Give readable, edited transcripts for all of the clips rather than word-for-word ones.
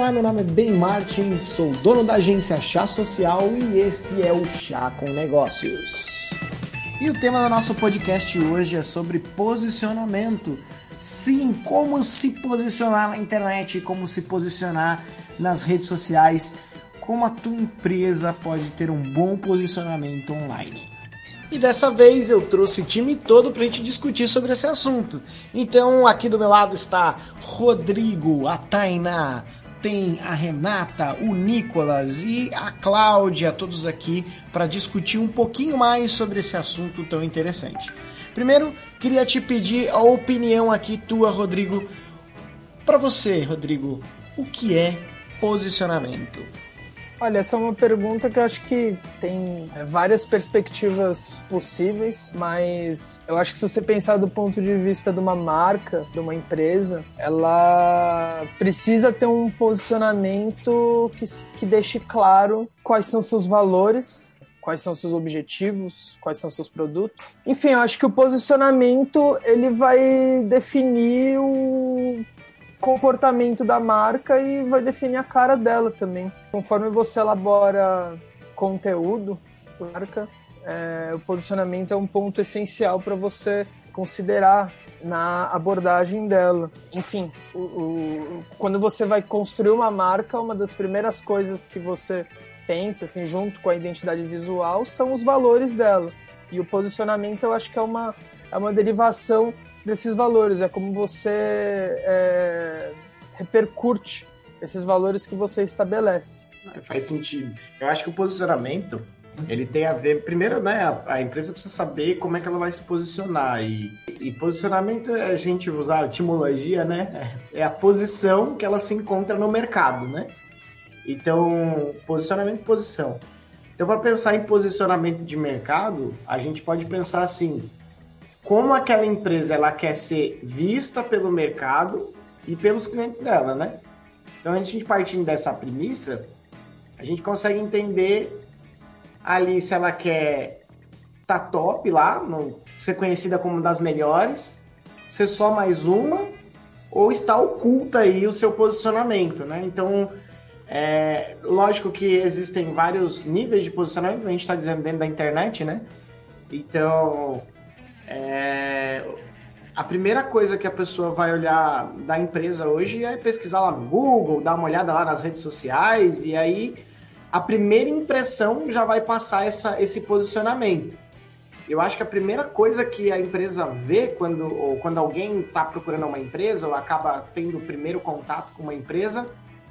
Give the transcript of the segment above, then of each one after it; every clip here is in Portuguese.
Olá, meu nome é Ben Martin, sou dono da agência Chá Social e esse é o Chá com Negócios. E o tema do nosso podcast hoje é sobre posicionamento. Sim, como se posicionar na internet, como se posicionar nas redes sociais, como a tua empresa pode ter um bom posicionamento online. E dessa vez eu trouxe o time todo para a gente discutir sobre esse assunto. Então aqui do meu lado está Rodrigo, a Tainá, tem a Renata, o Nicolas e a Cláudia, todos aqui para discutir um pouquinho mais sobre esse assunto tão interessante. Primeiro, queria te pedir a opinião aqui tua, Rodrigo. Para você, Rodrigo, o que é posicionamento? Olha, essa é uma pergunta que eu acho que tem várias perspectivas possíveis, mas eu acho que se você pensar do ponto de vista de uma marca, de uma empresa, ela precisa ter um posicionamento que deixe claro quais são seus valores, quais são seus objetivos, quais são seus produtos. Enfim, eu acho que o posicionamento ele vai definir o comportamento da marca e vai definir a cara dela também. Conforme você elabora conteúdo, marca, o posicionamento é um ponto essencial para você considerar na abordagem dela. Enfim, quando você vai construir uma marca, uma das primeiras coisas que você pensa, assim, junto com a identidade visual, são os valores dela. E o posicionamento, eu acho que é uma derivação desses valores, é como você repercute esses valores que você estabelece. Faz sentido. Eu acho que o posicionamento, ele tem a ver, primeiro, né, a empresa precisa saber como é que ela vai se posicionar, e posicionamento é a gente usar a etimologia, né, é a posição que ela se encontra no mercado, né? Então, posicionamento e posição. Então, para pensar em posicionamento de mercado, a gente pode pensar assim: como aquela empresa ela quer ser vista pelo mercado e pelos clientes dela, né? Então, a gente partindo dessa premissa, a gente consegue entender ali se ela quer estar top lá, ser conhecida como uma das melhores, ser só mais uma, ou está oculta aí o seu posicionamento, né? Então, lógico que existem vários níveis de posicionamento, a gente está dizendo dentro da internet, né? Então, a primeira coisa que a pessoa vai olhar da empresa hoje é pesquisar lá no Google, dar uma olhada lá nas redes sociais, e aí a primeira impressão já vai passar esse posicionamento. Eu acho que a primeira coisa que a empresa vê quando alguém está procurando uma empresa ou acaba tendo o primeiro contato com uma empresa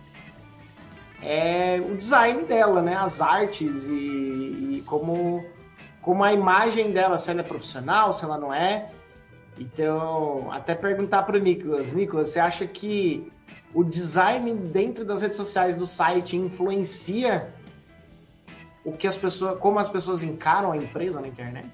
é o design dela, né? As artes e como a imagem dela, se ela é profissional, se ela não é. Então, até perguntar para o Nicolas, você acha que o design dentro das redes sociais do site influencia como as pessoas encaram a empresa na internet?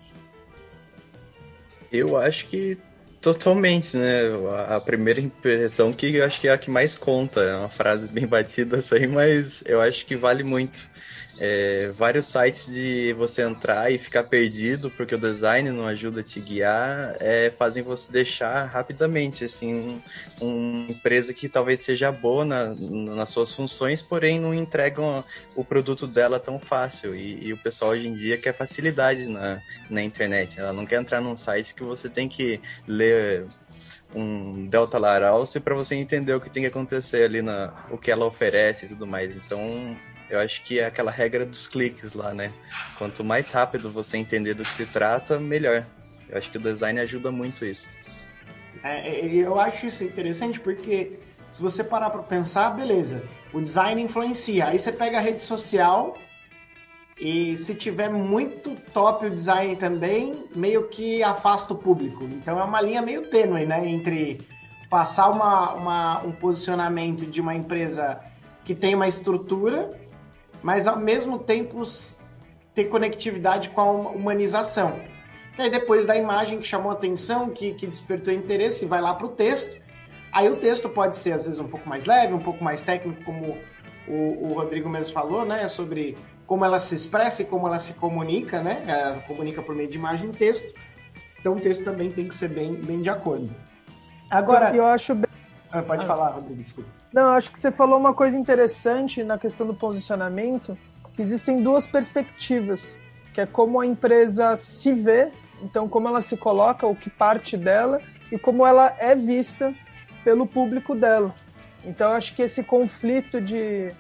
Eu acho que totalmente, né? A primeira impressão que eu acho que é a que mais conta. É uma frase bem batida essa aí, mas eu acho que vale muito. Vários sites de você entrar e ficar perdido porque o design não ajuda a te guiar, fazem você deixar rapidamente assim, uma empresa que talvez seja boa nas suas funções, porém não entregam o produto dela tão fácil, e o pessoal hoje em dia quer facilidade na internet. Ela não quer entrar num site que você tem que ler um Delta Laralce para você entender o que tem que acontecer ali, o que ela oferece e tudo mais. Então eu acho que é aquela regra dos cliques lá, né? Quanto mais rápido você entender do que se trata, melhor. Eu acho que o design ajuda muito isso. Eu acho isso interessante porque se você parar para pensar, beleza, o design influencia. Aí você pega a rede social e se tiver muito top o design também, meio que afasta o público. Então é uma linha meio tênue, né? Entre passar um posicionamento de uma empresa que tem uma estrutura, mas ao mesmo tempo ter conectividade com a humanização. E aí depois da imagem que chamou a atenção, que despertou interesse, vai lá para o texto. Aí o texto pode ser às vezes um pouco mais leve, um pouco mais técnico, como o Rodrigo mesmo falou, né? Sobre como ela se expressa e como ela se comunica, né? Ela comunica por meio de imagem e texto. Então o texto também tem que ser bem de acordo. Agora, eu acho Pode falar, Rodrigo, desculpa. Não, acho que você falou uma coisa interessante na questão do posicionamento, que existem duas perspectivas, que é como a empresa se vê, então como ela se coloca, o que parte dela, e como ela é vista pelo público dela. Então eu acho que esse conflito de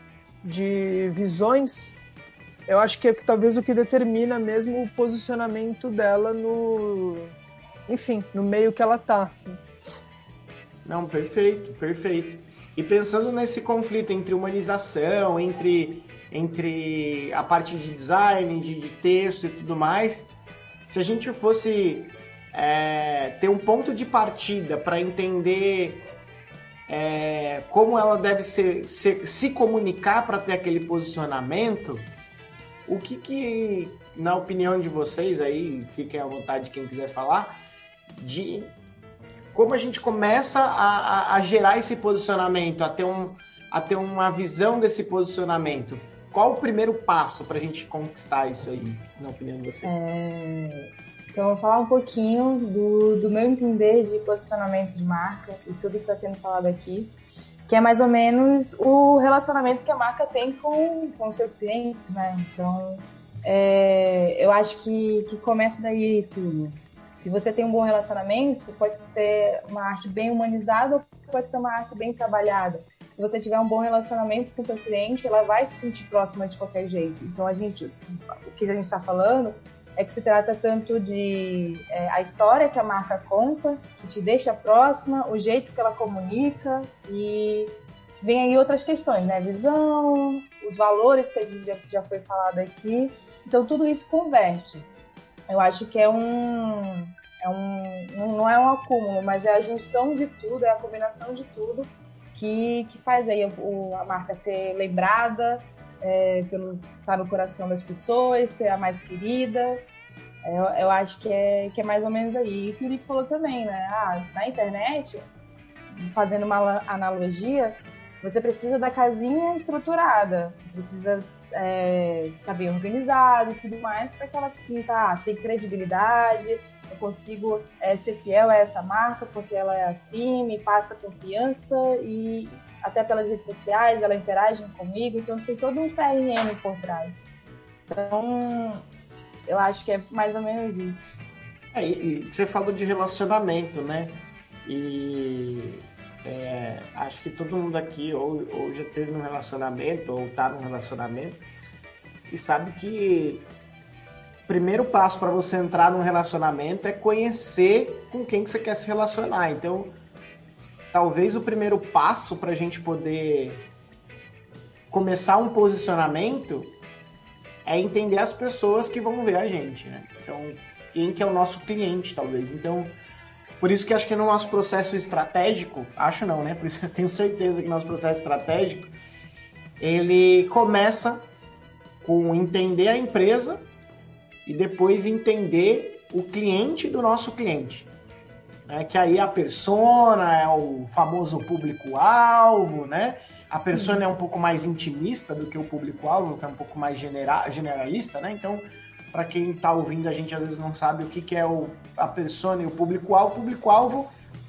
visões, eu acho que é talvez o que determina mesmo o posicionamento dela no meio que ela tá. Não, perfeito. E pensando nesse conflito entre humanização, entre a parte de design, de texto e tudo mais, se a gente fosse ter um ponto de partida para entender como ela deve se comunicar para ter aquele posicionamento, o que, na opinião de vocês, aí fiquem à vontade quem quiser falar, de como a gente começa a gerar esse posicionamento, a ter uma visão desse posicionamento? Qual o primeiro passo para a gente conquistar isso aí, na opinião de vocês? Então, eu vou falar um pouquinho do meu entender de posicionamento de marca e tudo que está sendo falado aqui, que é mais ou menos o relacionamento que a marca tem com seus clientes, né? Então, eu acho que começa daí tudo. Se você tem um bom relacionamento, pode ser uma arte bem humanizada ou pode ser uma arte bem trabalhada. Se você tiver um bom relacionamento com o seu cliente, ela vai se sentir próxima de qualquer jeito. Então, o que a gente está falando é que se trata tanto de a história que a marca conta, que te deixa próxima, o jeito que ela comunica, e vem aí outras questões, né? Visão, os valores que a gente já foi falado aqui. Então, tudo isso converge. Eu acho que não é um acúmulo, mas é a junção de tudo, é a combinação de tudo que faz aí a marca ser lembrada, estar no coração das pessoas, ser a mais querida. Eu acho que é mais ou menos aí. E o que o Nick falou também, né? Na internet, fazendo uma analogia, você precisa da casinha estruturada, você precisa estar bem organizado e tudo mais, para que ela se sinta, tem credibilidade, eu consigo ser fiel a essa marca porque ela é assim, me passa confiança, e até pelas redes sociais ela interage comigo, então tem todo um CRM por trás. Então, eu acho que é mais ou menos isso. E você falou de relacionamento, né? E acho que todo mundo aqui ou já teve um relacionamento ou tá num relacionamento e sabe que o primeiro passo para você entrar num relacionamento é conhecer com quem que você quer se relacionar. Então, talvez o primeiro passo para a gente poder começar um posicionamento é entender as pessoas que vão ver a gente, né? Então, quem que é o nosso cliente, talvez. Então, por isso que acho que no nosso processo estratégico, acho não, né? Por isso que eu tenho certeza que no nosso processo estratégico, ele começa com entender a empresa e depois entender o cliente do nosso cliente. Né? Que aí a persona é o famoso público-alvo, né? A persona é um pouco mais intimista do que o público-alvo, que é um pouco mais generalista, né? Então, para quem está ouvindo, a gente às vezes não sabe o que é a persona e o público-alvo. O público-alvo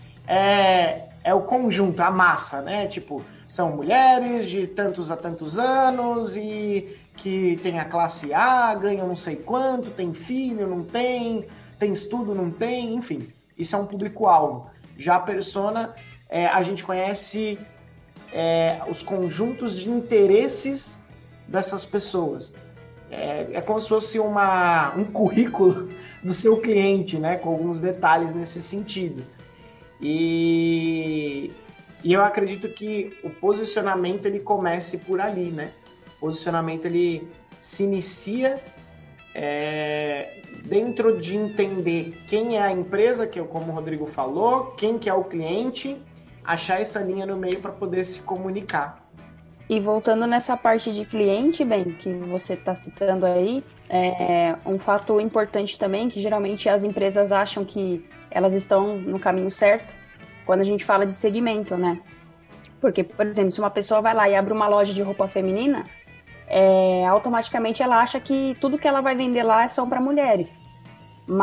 é o conjunto, a massa, né? Tipo, são mulheres de tantos a tantos anos e que tem a classe A, ganham não sei quanto, tem filho, não tem estudo, não tem, enfim. Isso é um público-alvo. Já a persona, a gente conhece os conjuntos de interesses dessas pessoas. É como se fosse um currículo do seu cliente, né? Com alguns detalhes nesse sentido. E eu acredito que o posicionamento ele comece por ali, né? O posicionamento ele se inicia dentro de entender quem é a empresa, que como o Rodrigo falou, quem que é o cliente, achar essa linha no meio para poder se comunicar. E voltando nessa parte de cliente, bem, que você está citando aí, um fato importante também, que geralmente as empresas acham que elas estão no caminho certo, quando a gente fala de segmento, né? Porque, por exemplo, se uma pessoa vai lá e abre uma loja de roupa feminina, automaticamente ela acha que tudo que ela vai vender lá são para mulheres.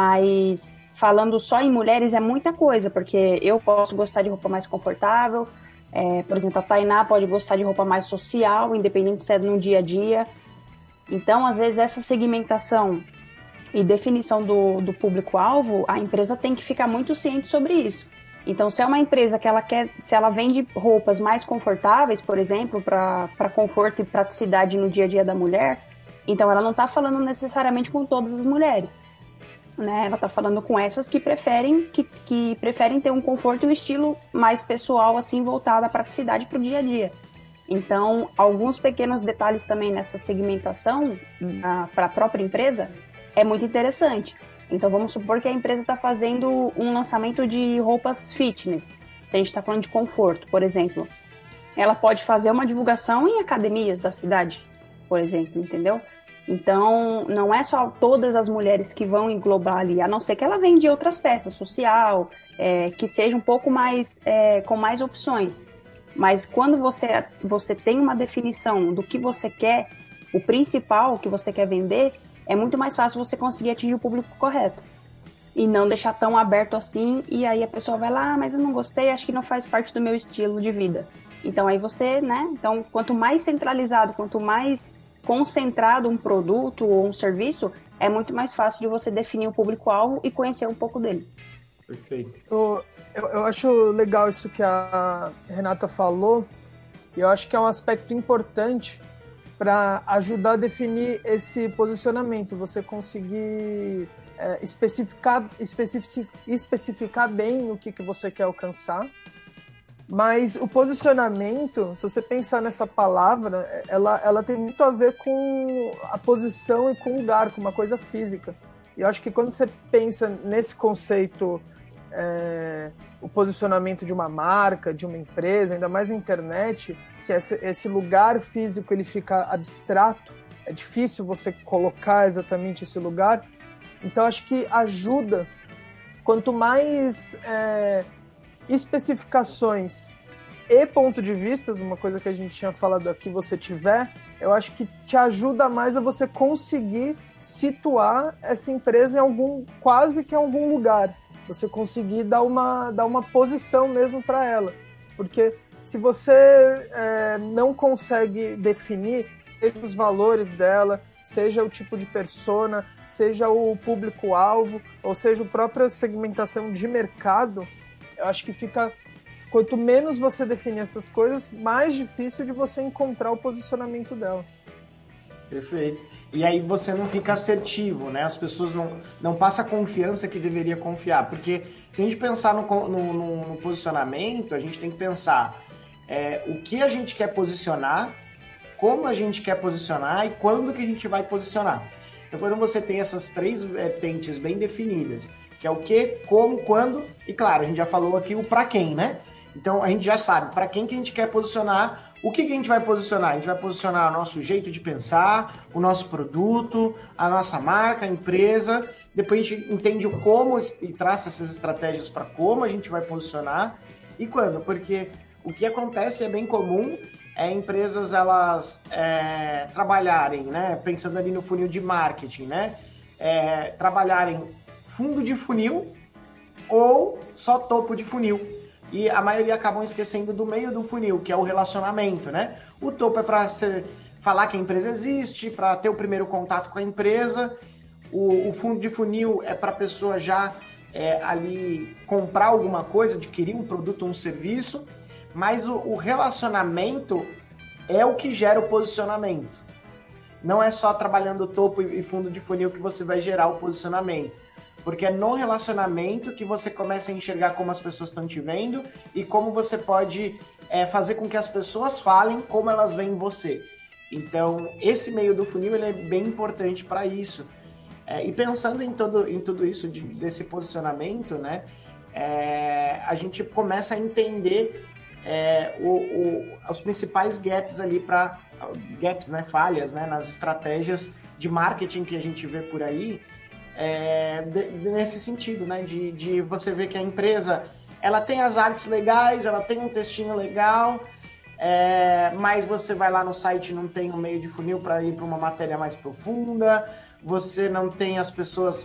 Mas falando só em mulheres é muita coisa, porque eu posso gostar de roupa mais confortável, Por exemplo, a Tainá pode gostar de roupa mais social, independente se é no dia a dia. Então, às vezes, essa segmentação e definição do público-alvo, a empresa tem que ficar muito ciente sobre isso. Então, se é uma empresa que se ela vende roupas mais confortáveis, por exemplo, para conforto e praticidade no dia a dia da mulher, então ela não está falando necessariamente com todas as mulheres, né? Ela está falando com essas que preferem ter um conforto e um estilo mais pessoal, assim, voltado à praticidade para o dia a dia. Então, alguns pequenos detalhes também nessa segmentação para a própria empresa é muito interessante. Então, vamos supor que a empresa está fazendo um lançamento de roupas fitness. Se a gente está falando de conforto, por exemplo, ela pode fazer uma divulgação em academias da cidade, por exemplo, entendeu? Então, não é só todas as mulheres que vão englobar ali, a não ser que ela vende outras peças, social, que seja um pouco mais, com mais opções. Mas quando você tem uma definição do que você quer, o principal que você quer vender, é muito mais fácil você conseguir atingir o público correto. E não deixar tão aberto assim, e aí a pessoa vai lá, mas eu não gostei, acho que não faz parte do meu estilo de vida. Então aí você, né? Então, quanto mais centralizado, quanto mais concentrado um produto ou um serviço, é muito mais fácil de você definir o público-alvo e conhecer um pouco dele. Perfeito. Eu acho legal isso que a Renata falou, e eu acho que é um aspecto importante para ajudar a definir esse posicionamento, você conseguir especificar bem o que você quer alcançar. Mas o posicionamento, se você pensar nessa palavra, ela tem muito a ver com a posição e com o lugar, com uma coisa física. E eu acho que quando você pensa nesse conceito, o posicionamento de uma marca, de uma empresa, ainda mais na internet, que esse lugar físico ele fica abstrato, é difícil você colocar exatamente esse lugar. Então acho que ajuda, quanto mais especificações e ponto de vista, uma coisa que a gente tinha falado aqui, você tiver, eu acho que te ajuda mais a você conseguir situar essa empresa em quase que em algum lugar. Você conseguir dar uma posição mesmo para ela. Porque se você não consegue definir, seja os valores dela, seja o tipo de persona, seja o público-alvo, ou seja a própria segmentação de mercado, eu acho que fica, quanto menos você definir essas coisas, mais difícil de você encontrar o posicionamento dela. Perfeito. E aí você não fica assertivo, né? As pessoas não passam a confiança que deveria confiar. Porque se a gente pensar no posicionamento, a gente tem que pensar o que a gente quer posicionar, como a gente quer posicionar e quando que a gente vai posicionar. Então, quando você tem essas três vertentes bem definidas, que é o que, como, quando, e claro, a gente já falou aqui o para quem, né? Então, a gente já sabe para quem que a gente quer posicionar. O que a gente vai posicionar? A gente vai posicionar o nosso jeito de pensar, o nosso produto, a nossa marca, a empresa. Depois a gente entende o como e traça essas estratégias para como a gente vai posicionar e quando. Porque o que acontece é bem comum, empresas elas trabalharem, né? Pensando ali no funil de marketing, né? Trabalharem fundo de funil ou só topo de funil. E a maioria acabam esquecendo do meio do funil, que é o relacionamento, né? O topo é para falar que a empresa existe, para ter o primeiro contato com a empresa. O fundo de funil é para a pessoa já ali comprar alguma coisa, adquirir um produto ou um serviço. Mas o relacionamento é o que gera o posicionamento. Não é só trabalhando topo e fundo de funil que você vai gerar o posicionamento. Porque é no relacionamento que você começa a enxergar como as pessoas estão te vendo e como você pode fazer com que as pessoas falem como elas veem você. Então, esse meio do funil ele é bem importante para isso. E pensando em tudo isso, desse posicionamento, né, a gente começa a entender os principais gaps ali né, falhas, né, nas estratégias de marketing que a gente vê por aí. Nesse sentido, né, de você ver que a empresa ela tem as artes legais, ela tem um textinho legal, mas você vai lá no site e não tem um meio de funil para ir para uma matéria mais profunda, você não tem as pessoas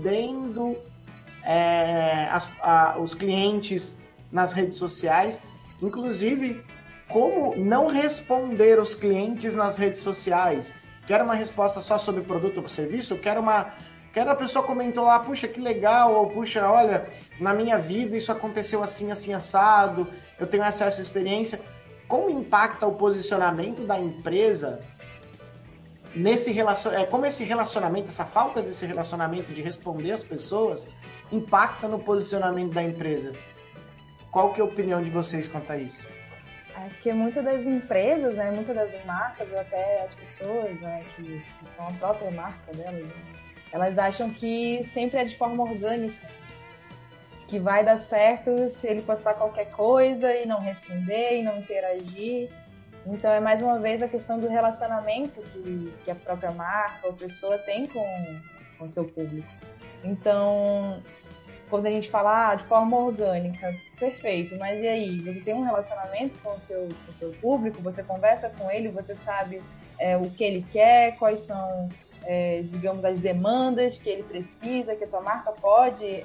respondendo os clientes nas redes sociais. Inclusive, como não responder os clientes nas redes sociais. Quero uma resposta só sobre produto ou serviço? Quero a pessoa comentou lá, puxa, que legal, ou puxa, olha, na minha vida isso aconteceu assim, assim, assado, eu tenho essa experiência. Como impacta o posicionamento da empresa nesse como esse relacionamento, essa falta desse relacionamento de responder as pessoas, impacta no posicionamento da empresa? Qual que é a opinião de vocês quanto a isso? É porque muitas das empresas, né, muitas das marcas, ou até as pessoas, né, que são a própria marca delas, né, elas acham que sempre é de forma orgânica, que vai dar certo se ele postar qualquer coisa e não responder e não interagir. Então é mais uma vez a questão do relacionamento que a própria marca ou pessoa tem com o seu público. Então, quando a gente fala de forma orgânica, perfeito, mas e aí? Você tem um relacionamento com o seu público, você conversa com ele, você sabe o que ele quer, quais são, digamos, as demandas que ele precisa, que a tua marca pode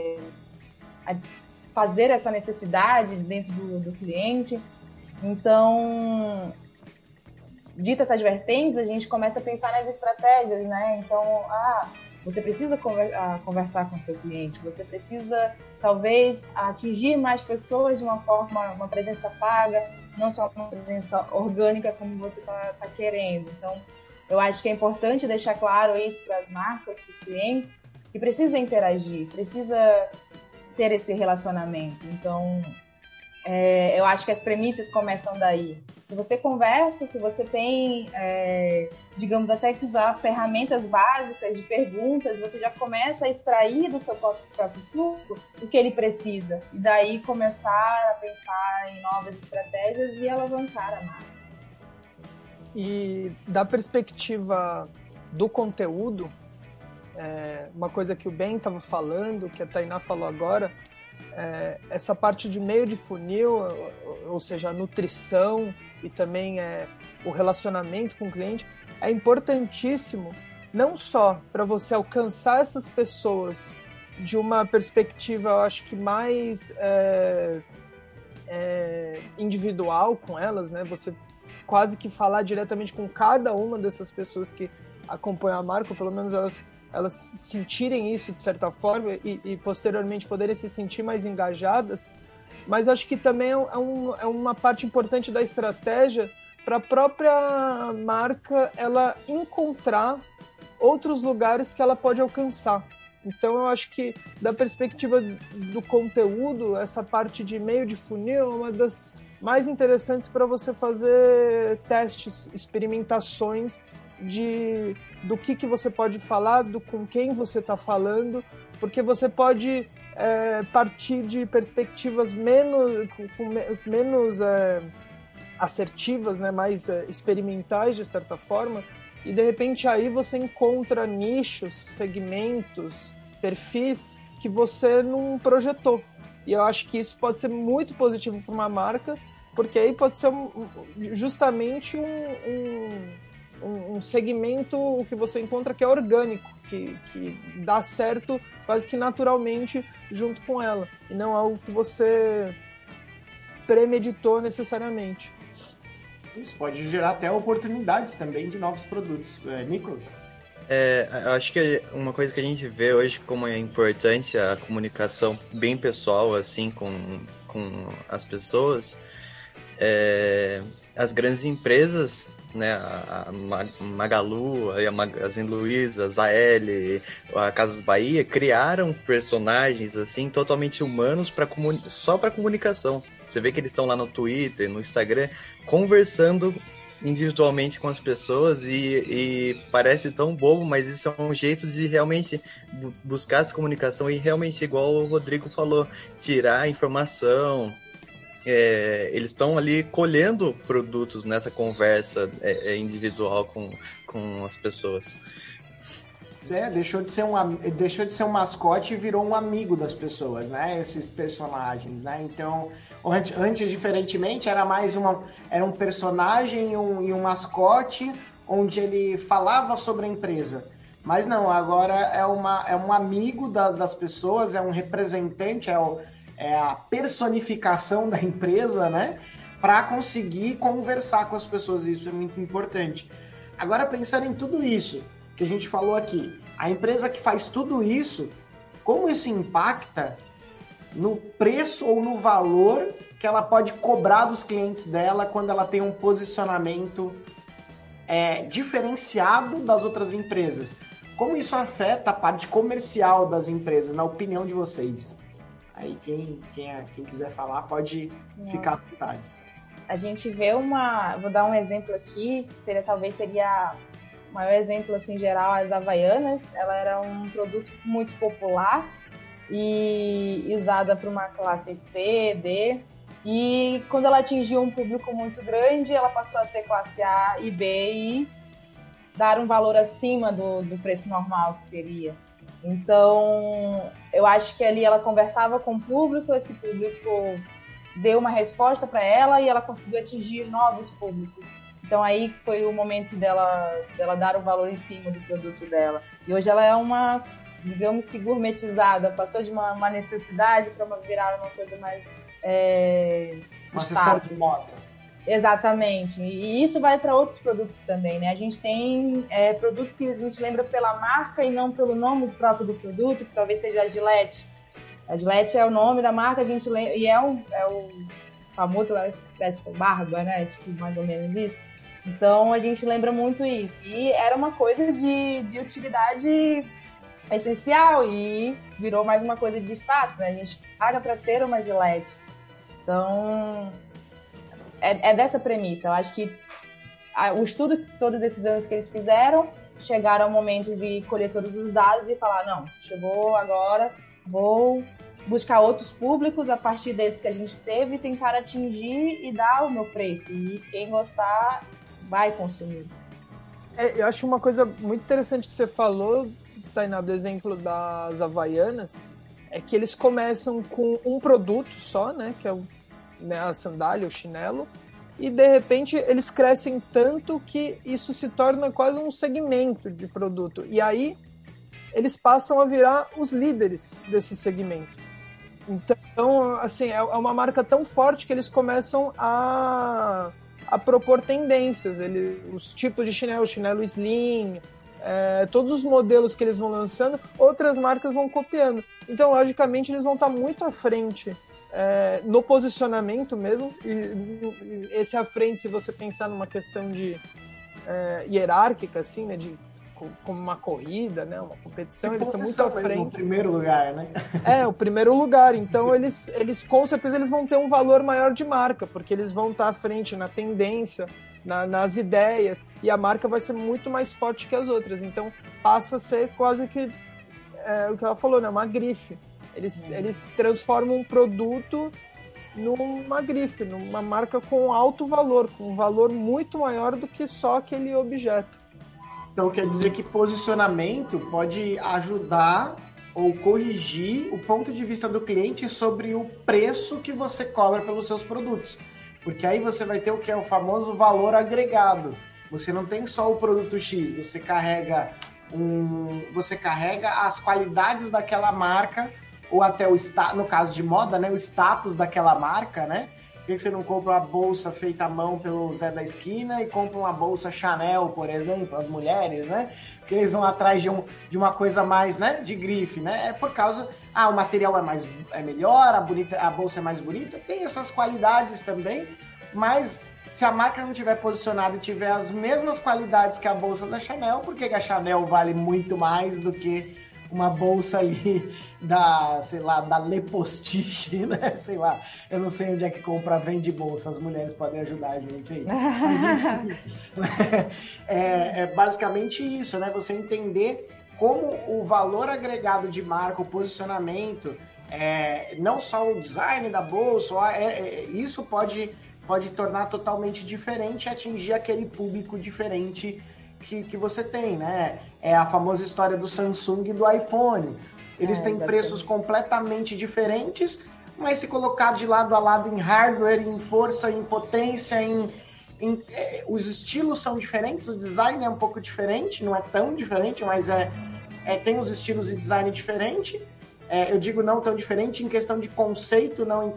fazer essa necessidade dentro do cliente. Então, dita essas vertentes, a gente começa a pensar nas estratégias, né? Então, você precisa conversar com o seu cliente, você precisa, talvez, atingir mais pessoas de uma presença paga, não só uma presença orgânica como você está querendo. Então, eu acho que é importante deixar claro isso para as marcas, para os clientes, que precisa interagir, precisa ter esse relacionamento. Então, eu acho que as premissas começam daí. Se você conversa, se você tem, digamos, até que usar ferramentas básicas de perguntas, você já começa a extrair do seu próprio público o que ele precisa. E daí começar a pensar em novas estratégias e alavancar a marca. E da perspectiva do conteúdo, uma coisa que o Ben estava falando, que a Tainá falou agora, essa parte de meio de funil, ou seja, a nutrição e também o relacionamento com o cliente, é importantíssimo não só para você alcançar essas pessoas de uma perspectiva, eu acho que mais individual com elas, né? Você quase que falar diretamente com cada uma dessas pessoas que acompanham a marca, ou pelo menos elas sentirem isso de certa forma e posteriormente poderem se sentir mais engajadas, mas acho que também é uma parte importante da estratégia para a própria marca ela encontrar outros lugares que ela pode alcançar. Então eu acho que da perspectiva do conteúdo, essa parte de meio de funil é uma das mais interessantes para você fazer testes, experimentações do que você pode falar, com quem você está falando, porque você pode partir de perspectivas menos assertivas, né, mais experimentais de certa forma, e de repente aí você encontra nichos, segmentos, perfis que você não projetou. E eu acho que isso pode ser muito positivo para uma marca, porque aí pode ser justamente um segmento que você encontra que é orgânico, que dá certo quase que naturalmente junto com ela, e não algo que você premeditou necessariamente. Isso pode gerar até oportunidades também de novos produtos. Nicolas? Eu acho que uma coisa que a gente vê hoje como é importante a comunicação bem pessoal assim com as pessoas, as grandes empresas, né, a Magalu, a Magazine Luiza, a ZL, a Casas Bahia, criaram personagens assim totalmente humanos só para comunicação. Você vê que eles estão lá no Twitter, no Instagram, conversando individualmente com as pessoas e parece tão bobo, mas isso é um jeito de realmente buscar essa comunicação e realmente, igual o Rodrigo falou, tirar informação. Eles estão ali colhendo produtos nessa conversa individual com as pessoas. Deixou de ser um mascote e virou um amigo das pessoas, né? Esses personagens, né? Então, antes diferentemente, era um personagem e um mascote onde ele falava sobre a empresa. Mas não, agora é um amigo das pessoas, é um representante, é a personificação da empresa, né? Para conseguir conversar com as pessoas, isso é muito importante. Agora, pensando em tudo isso que a gente falou aqui, a empresa que faz tudo isso, como isso impacta no preço ou no valor que ela pode cobrar dos clientes dela quando ela tem um posicionamento diferenciado das outras empresas? Como isso afeta a parte comercial das empresas, na opinião de vocês? Aí quem quiser falar pode ficar à vontade. A gente vê vou dar um exemplo aqui, talvez seria o maior exemplo assim geral, as Havaianas. Ela era um produto muito popular e usada para uma classe C, D, e quando ela atingiu um público muito grande, ela passou a ser classe A e B e dar um valor acima do preço normal que seria. Então, eu acho que ali ela conversava com o público, esse público deu uma resposta para ela e ela conseguiu atingir novos públicos. Então, aí foi o momento dela dar um valor em cima do produto dela. E hoje ela é uma, digamos que gourmetizada, passou de uma necessidade para virar uma coisa mais uma acessório de moda. Exatamente. E isso vai para outros produtos também, né? A gente tem produtos que a gente lembra pela marca e não pelo nome próprio do produto, que talvez seja a Gillette. A Gillette é o nome da marca, a gente lembra, e é o famoso, parece com barba, né? Tipo, mais ou menos isso. Então, a gente lembra muito isso. E era uma coisa de utilidade essencial e virou mais uma coisa de status, né? A gente paga para ter uma Gillette. Então, é dessa premissa. Eu acho que o estudo, todos esses anos que eles fizeram, chegaram ao momento de colher todos os dados e falar, não, chegou agora, vou buscar outros públicos a partir desses que a gente teve, tentar atingir e dar o meu preço. E quem gostar, vai consumir. Eu acho uma coisa muito interessante que você falou, Tainá, do exemplo das Havaianas, é que eles começam com um produto só, né, que é a sandália, o chinelo, e de repente eles crescem tanto que isso se torna quase um segmento de produto. E aí eles passam a virar os líderes desse segmento. Então, assim, é uma marca tão forte que eles começam a propor tendências. Os tipos de chinelo slim, todos os modelos que eles vão lançando, outras marcas vão copiando. Então, logicamente, eles vão estar muito à frente no posicionamento mesmo. E esse à frente, se você pensar numa questão de hierárquica, assim, né, como uma corrida, né, uma competição, eles estão muito à frente. O primeiro lugar, né? O primeiro lugar. Então, eles com certeza eles vão ter um valor maior de marca, porque eles vão estar à frente na tendência, nas ideias, e a marca vai ser muito mais forte que as outras. Então, passa a ser quase que o que ela falou, né, uma grife. Eles transformam um produto numa grife, numa marca com alto valor, com um valor muito maior do que só aquele objeto. Então quer dizer que posicionamento pode ajudar ou corrigir o ponto de vista do cliente sobre o preço que você cobra pelos seus produtos. Porque aí você vai ter o que é o famoso valor agregado. Você não tem só o produto X, você carrega as qualidades daquela marca, ou até no caso de moda, né, o status daquela marca, né? Por que você não compra uma bolsa feita à mão pelo Zé da Esquina e compra uma bolsa Chanel, por exemplo, as mulheres, né? Porque eles vão atrás de uma coisa mais, né, de grife, né? É por causa, o material é melhor, a bolsa é mais bonita, tem essas qualidades também, mas se a marca não tiver posicionada e tiver as mesmas qualidades que a bolsa da Chanel, por que a Chanel vale muito mais do que uma bolsa ali da Le Postiche, né? Sei lá, eu não sei onde é que vende bolsa, as mulheres podem ajudar a gente aí. Mas, enfim, basicamente isso, né? Você entender como o valor agregado de marca, o posicionamento, não só o design da bolsa, isso pode tornar totalmente diferente e atingir aquele público diferente que você tem, né? É a famosa história do Samsung e do iPhone. Eles têm preços completamente diferentes, mas se colocar de lado a lado em hardware, em força, em potência, os estilos são diferentes, o design é um pouco diferente, não é tão diferente, mas tem os estilos de design diferentes, eu digo não tão diferente em questão de conceito, não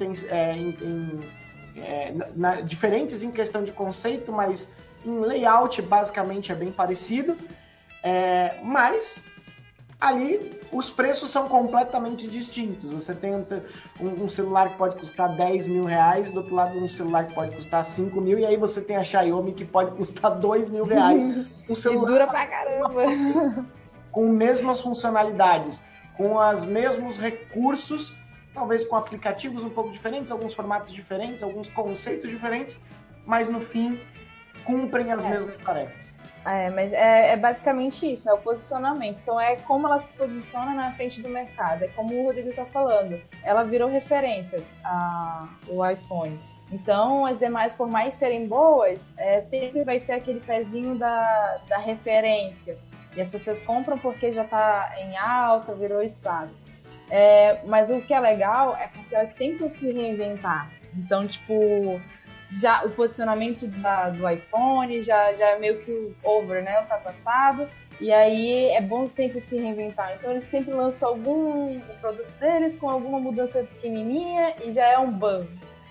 diferentes em questão de conceito, mas em layout basicamente é bem parecido, mas ali os preços são completamente distintos. Você tem um celular que pode custar 10 mil reais, do outro lado um celular que pode custar 5 mil, e aí você tem a Xiaomi que pode custar 2 mil reais. Um celular dura pra caramba. Com mesmas funcionalidades, com os mesmos recursos, talvez com aplicativos um pouco diferentes, alguns formatos diferentes, alguns conceitos diferentes, mas no fim cumprem as mesmas tarefas. Mas é basicamente isso, é o posicionamento. Então é como ela se posiciona na frente do mercado. É como o Rodrigo está falando. Ela virou referência, o iPhone. Então as demais, por mais serem boas, sempre vai ter aquele pezinho da referência. E as pessoas compram porque já está em alta, virou status. Mas o que é legal é porque elas tentam se reinventar. Então, tipo, já o posicionamento do iPhone já é meio que over, né? Ultrapassado. E aí é bom sempre se reinventar. Então eles sempre lançam o produto deles com alguma mudança pequenininha e já é um buzz.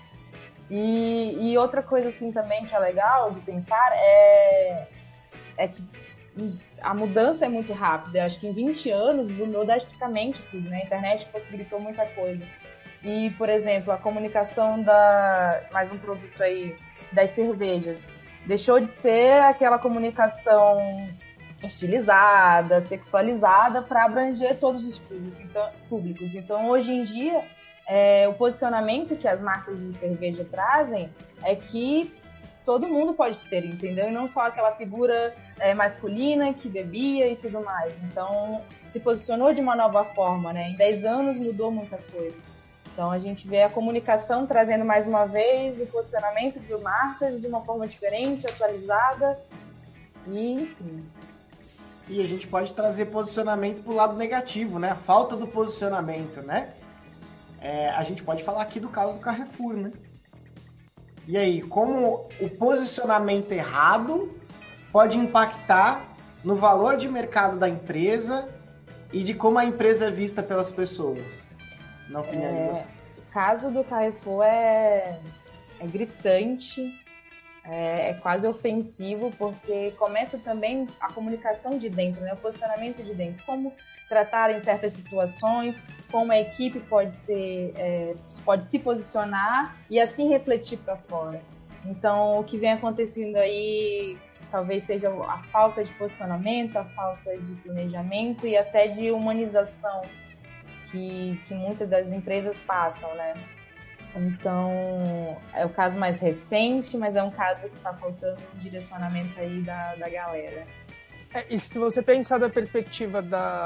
E outra coisa assim também que é legal de pensar é que a mudança é muito rápida. Eu acho que em 20 anos mudou drasticamente tudo, né? A internet possibilitou muita coisa. E, por exemplo, a comunicação mais um produto aí, das cervejas, deixou de ser aquela comunicação estilizada, sexualizada, para abranger todos os públicos. Então, hoje em dia, o posicionamento que as marcas de cerveja trazem é que todo mundo pode ter, entendeu? E não só aquela figura masculina que bebia e tudo mais. Então, se posicionou de uma nova forma, né? Em 10 anos mudou muita coisa. Então, a gente vê a comunicação trazendo mais uma vez o posicionamento de marcas de uma forma diferente, atualizada e enfim. E a gente pode trazer posicionamento para o lado negativo, né? A falta do posicionamento, né? A gente pode falar aqui do caso do Carrefour, né? E aí, como o posicionamento errado pode impactar no valor de mercado da empresa e de como a empresa é vista pelas pessoas? Na opinião de você. O caso do Carrefour é gritante, é quase ofensivo, porque começa também a comunicação de dentro, né? O posicionamento de dentro, como tratar em certas situações, como a equipe pode se posicionar e assim refletir para fora. Então, o que vem acontecendo aí talvez seja a falta de posicionamento, a falta de planejamento e até de humanização que muitas das empresas passam, né? Então, é o caso mais recente, mas é um caso que está faltando um direcionamento aí da galera. E se você pensar da perspectiva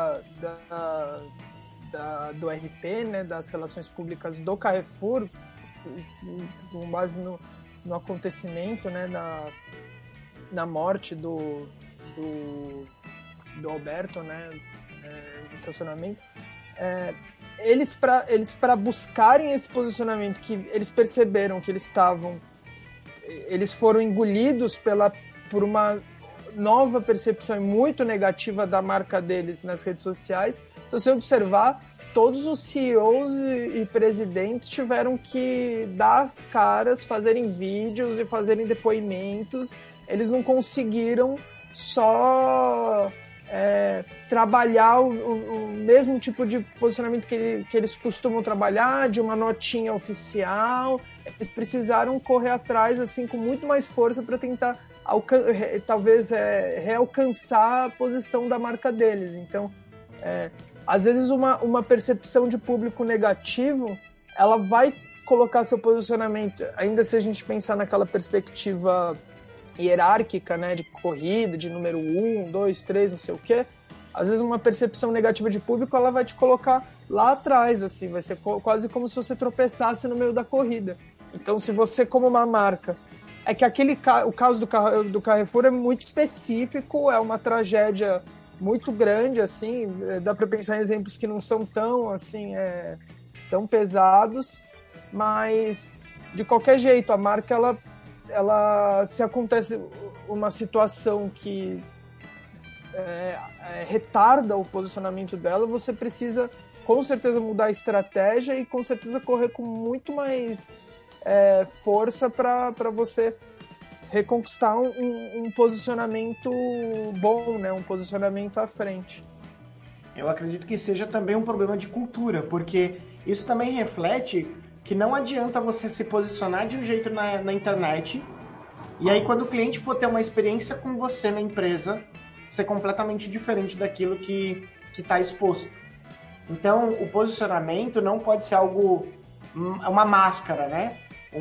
do RP, né, das relações públicas do Carrefour, com base no acontecimento, né, na morte do Alberto, né, no estacionamento, eles para buscarem esse posicionamento, que eles perceberam que eles foram engolidos por uma nova percepção muito negativa da marca deles nas redes sociais. Se você observar, todos os CEOs e presidentes tiveram que dar as caras, fazerem vídeos e fazerem depoimentos. Eles não conseguiram só trabalhar o mesmo tipo de posicionamento que eles costumam trabalhar, de uma notinha oficial. Eles precisaram correr atrás assim com muito mais força para tentar talvez realcançar a posição da marca deles. Então, às vezes uma percepção de público negativo, ela vai colocar seu posicionamento, ainda se a gente pensar naquela perspectiva hierárquica, né, de corrida, de número 1, 2, 3, não sei o quê. Às vezes uma percepção negativa de público, ela vai te colocar lá atrás, assim, vai ser quase como se você tropeçasse no meio da corrida. Então, se você, como uma marca, o caso do Carrefour é muito específico, é uma tragédia muito grande, assim, dá para pensar em exemplos que não são tão, assim, tão pesados, mas, de qualquer jeito, a marca, ela se acontece uma situação que retarda o posicionamento dela, você precisa com certeza mudar a estratégia e com certeza correr com muito mais força para você reconquistar um posicionamento bom, né? Um posicionamento à frente. Eu acredito que seja também um problema de cultura, porque isso também reflete que não adianta você se posicionar de um jeito na internet e aí quando o cliente for ter uma experiência com você na empresa, ser completamente diferente daquilo que está exposto. Então, o posicionamento não pode ser algo, uma máscara, né?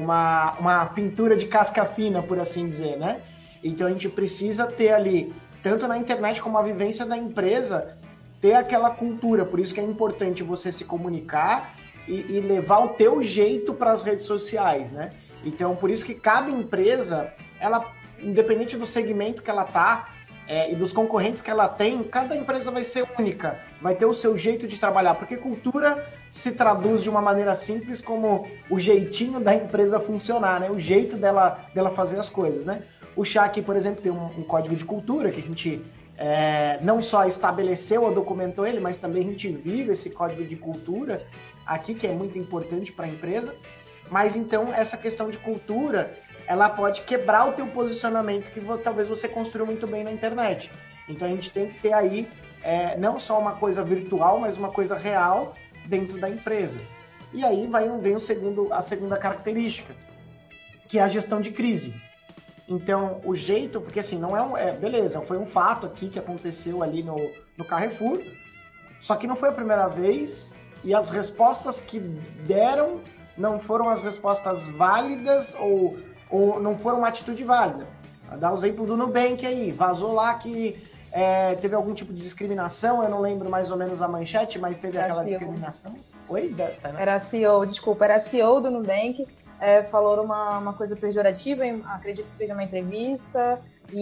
Uma pintura de casca fina, por assim dizer, né? Então, a gente precisa ter ali, tanto na internet como a vivência da empresa, ter aquela cultura. Por isso que é importante você se comunicar e levar o teu jeito para as redes sociais, né? Então, por isso que cada empresa, ela, independente do segmento que ela está, e dos concorrentes que ela tem, cada empresa vai ser única, vai ter o seu jeito de trabalhar, porque cultura se traduz de uma maneira simples como o jeitinho da empresa funcionar, né? O jeito dela fazer as coisas, né? O Chá aqui, por exemplo, tem um código de cultura que a gente não só estabeleceu ou documentou ele, mas também a gente vive esse código de cultura aqui, que é muito importante para a empresa. Mas então essa questão de cultura, ela pode quebrar o teu posicionamento que talvez você construiu muito bem na internet. Então a gente tem que ter aí não só uma coisa virtual, mas uma coisa real dentro da empresa. E aí vem a segunda característica, que é a gestão de crise. Então o jeito, porque assim, não beleza, foi um fato aqui que aconteceu ali no Carrefour, só que não foi a primeira vez e as respostas que deram não foram as respostas válidas ou não foram uma atitude válida. Vou dar o exemplo do Nubank aí, vazou lá que teve algum tipo de discriminação, eu não lembro mais ou menos a manchete, mas teve aquela discriminação. Oi? Era a CEO, desculpa, era a CEO do Nubank, falou uma coisa pejorativa, acredito que seja uma entrevista,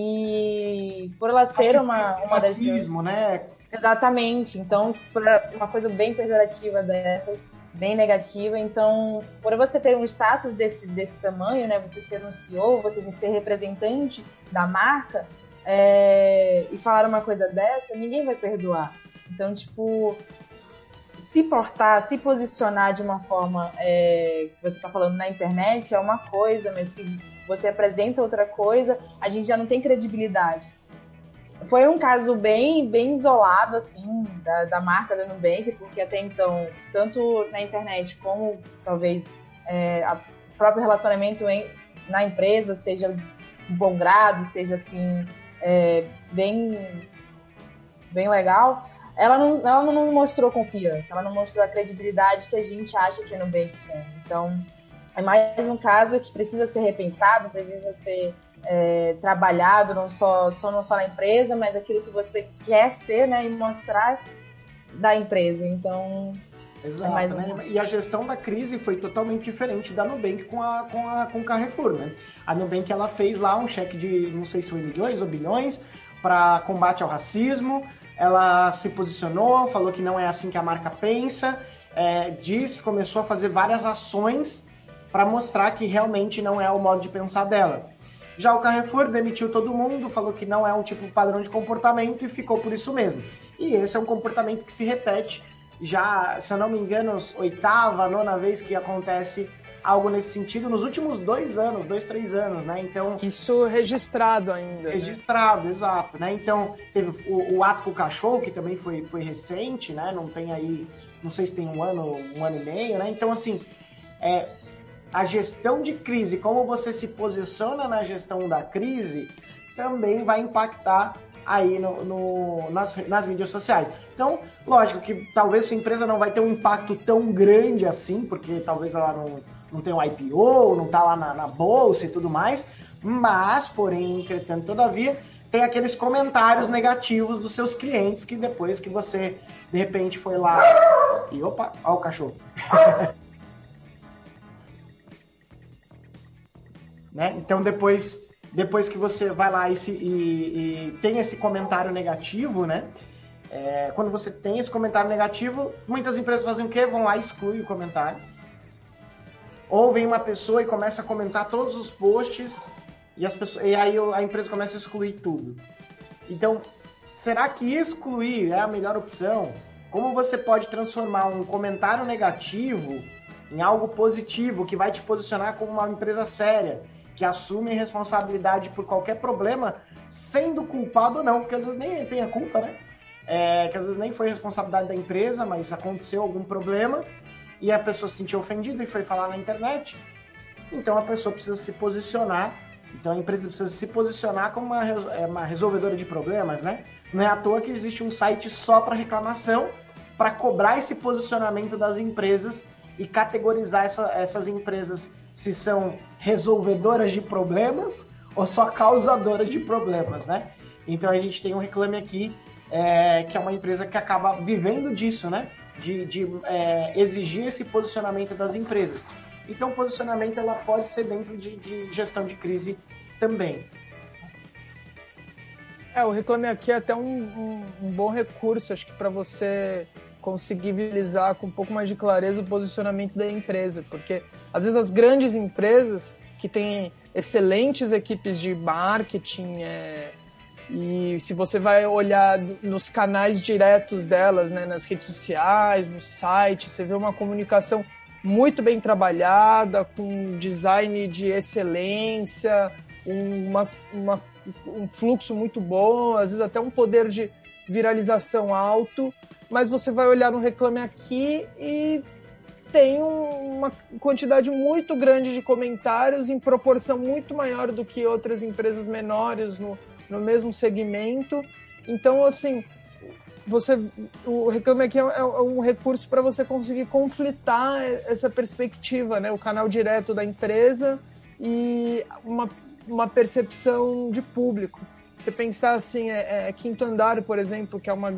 e por ela ser uma racismo, né? Exatamente, então, por uma coisa bem pejorativa dessas, bem negativa, então, por você ter um status desse tamanho, né, você ser um CEO, você ser representante da marca, e falar uma coisa dessa, ninguém vai perdoar. Então, tipo, se portar, se posicionar de uma forma que você está falando na internet é uma coisa, mas se você apresenta outra coisa, a gente já não tem credibilidade. Foi um caso bem isolado, assim, da marca da Nubank, porque até então, tanto na internet como, talvez, o próprio relacionamento na empresa seja de bom grado, seja, assim, bem legal, ela não mostrou confiança, ela não mostrou a credibilidade que a gente acha que a Nubank tem. Então, é mais um caso que precisa ser repensado, precisa ser trabalhado não só na empresa, mas aquilo que você quer ser, né, e mostrar da empresa. Então, exato, né? E a gestão da crise foi totalmente diferente da Nubank com o Carrefour, né? A Nubank, ela fez lá um cheque de, não sei se foi milhões ou bilhões, para combate ao racismo. Ela se posicionou, falou que não é assim que a marca pensa, começou a fazer várias ações para mostrar que realmente não é o modo de pensar dela. Já o Carrefour demitiu todo mundo, falou que não é um tipo de padrão de comportamento e ficou por isso mesmo. E esse é um comportamento que se repete já, se eu não me engano, 8ª, 9ª vez que acontece algo nesse sentido nos últimos 2 anos, 3 anos, né? Então, isso registrado ainda. Registrado, né? Exato, né? Então, teve o ato com o cachorro, que também foi recente, né? Não tem aí, não sei se tem um ano e meio, né? Então, assim, a gestão de crise, como você se posiciona na gestão da crise, também vai impactar aí nas mídias sociais. Então, lógico que talvez sua empresa não vai ter um impacto tão grande assim, porque talvez ela não tenha um IPO, não está lá na bolsa e tudo mais, mas, porém, entretanto, todavia, tem aqueles comentários negativos dos seus clientes que depois que você, de repente, foi lá e opa, ó o cachorro. Né? Então, depois que você vai lá e tem esse comentário negativo, né? Quando você tem esse comentário negativo, muitas empresas fazem o quê? Vão lá e excluem o comentário. Ou vem uma pessoa e começa a comentar todos os posts e aí a empresa começa a excluir tudo. Então, será que excluir é a melhor opção? como você pode transformar um comentário negativo em algo positivo, que vai te posicionar como uma empresa séria, que assume responsabilidade por qualquer problema, sendo culpado ou não, porque às vezes nem tem a culpa, né? Que às vezes nem foi responsabilidade da empresa, mas aconteceu algum problema e a pessoa se sentiu ofendida e foi falar na internet. Então a pessoa precisa se posicionar, então a empresa precisa se posicionar como uma resolvedora de problemas, né? Não é à toa que existe um site só para reclamação, para cobrar esse posicionamento das empresas e categorizar essas empresas se são resolvedoras de problemas ou só causadoras de problemas, né? Então a gente tem um Reclame Aqui, que é uma empresa que acaba vivendo disso, né? De exigir esse posicionamento das empresas. Então o posicionamento ela pode ser dentro de gestão de crise também. O Reclame Aqui é até um bom recurso, acho que para você conseguir visualizar com um pouco mais de clareza o posicionamento da empresa, porque às vezes as grandes empresas que têm excelentes equipes de marketing, e se você vai olhar nos canais diretos delas, né, nas redes sociais, no site, você vê uma comunicação muito bem trabalhada, com design de excelência, um fluxo muito bom, às vezes até um poder de viralização alto, mas você vai olhar no Reclame Aqui e tem uma quantidade muito grande de comentários em proporção muito maior do que outras empresas menores no mesmo segmento. Então, assim, o Reclame Aqui é um recurso para você conseguir conflitar essa perspectiva, né? O canal direto da empresa e uma percepção de público. Você pensar assim, Quinto Andar, por exemplo, que é uma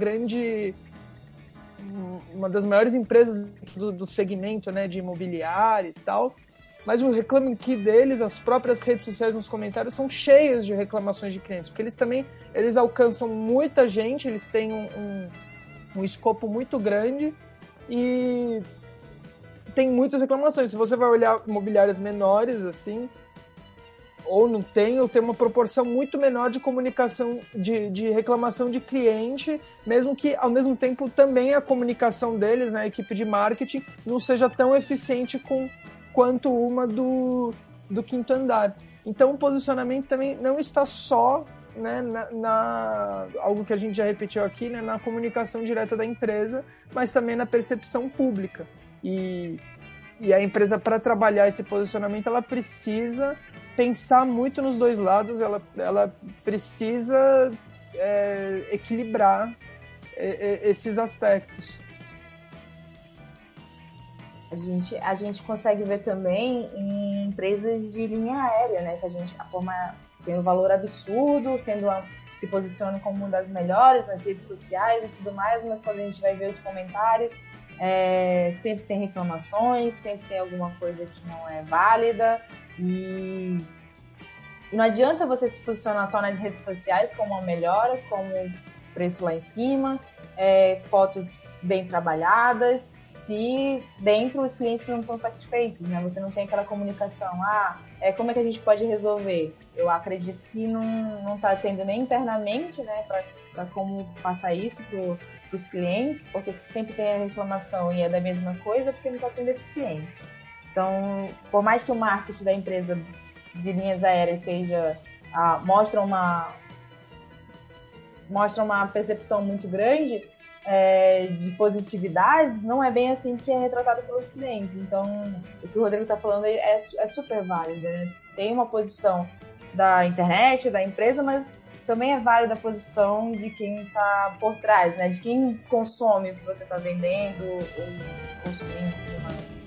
das maiores empresas do segmento, né, de imobiliário e tal, mas o Reclame Aqui deles, as próprias redes sociais nos comentários são cheias de reclamações de clientes, porque eles alcançam muita gente, eles têm um escopo muito grande e tem muitas reclamações. Se você vai olhar imobiliárias menores, assim, ou tem uma proporção muito menor de comunicação, de reclamação de cliente, mesmo que, ao mesmo tempo, também a comunicação deles, né, a equipe de marketing, não seja tão eficiente quanto uma do Quinto Andar. Então, o posicionamento também não está só, né, algo que a gente já repetiu aqui, né, na comunicação direta da empresa, mas também na percepção pública. E a empresa, para trabalhar esse posicionamento, ela precisa pensar muito nos dois lados, ela precisa equilibrar esses aspectos. A gente consegue ver também em empresas de linha aérea, né? Que a forma tem um valor absurdo, se posiciona como uma das melhores nas redes sociais e tudo mais, mas quando a gente vai ver os comentários, sempre tem reclamações, sempre tem alguma coisa que não é válida. E não adianta você se posicionar só nas redes sociais como uma melhora, como preço lá em cima, fotos bem trabalhadas, se dentro os clientes não estão satisfeitos, né? Você não tem aquela comunicação, como é que a gente pode resolver? Eu acredito que não está tendo nem internamente, né, para como passar isso para os clientes, porque sempre tem a reclamação e é da mesma coisa, porque não está sendo eficiente. Então, por mais que o marketing da empresa de linhas aéreas mostra uma percepção muito grande de positividades, não é bem assim que é retratado pelos clientes. Então, o que o Rodrigo está falando é super válido, né? Tem uma posição da internet, da empresa, mas também é válida a posição de quem está por trás, né? De quem consome o que você está vendendo ou consumindo e tudo mais.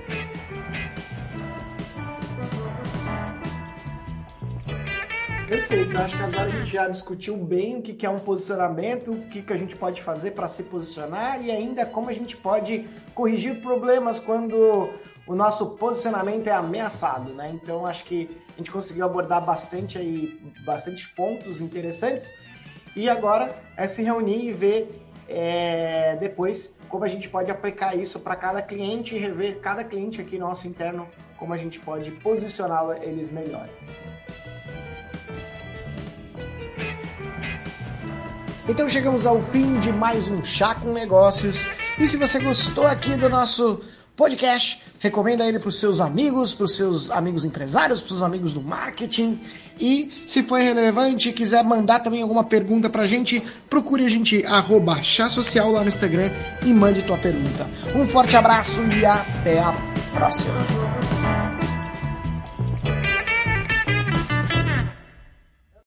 Perfeito, acho que agora a gente já discutiu bem o que é um posicionamento, o que a gente pode fazer para se posicionar e ainda como a gente pode corrigir problemas quando o nosso posicionamento é ameaçado, né? Então acho que a gente conseguiu abordar bastante pontos interessantes e agora é se reunir e ver depois como a gente pode aplicar isso para cada cliente e rever cada cliente aqui nosso interno, como a gente pode posicioná-lo eles melhor. Então chegamos ao fim de mais um Chá com Negócios. E se você gostou aqui do nosso podcast, recomenda ele para os seus amigos empresários, para os seus amigos do marketing. E se foi relevante e quiser mandar também alguma pergunta pra gente, procure a gente @chasocial lá no Instagram e mande tua pergunta. Um forte abraço e até a próxima.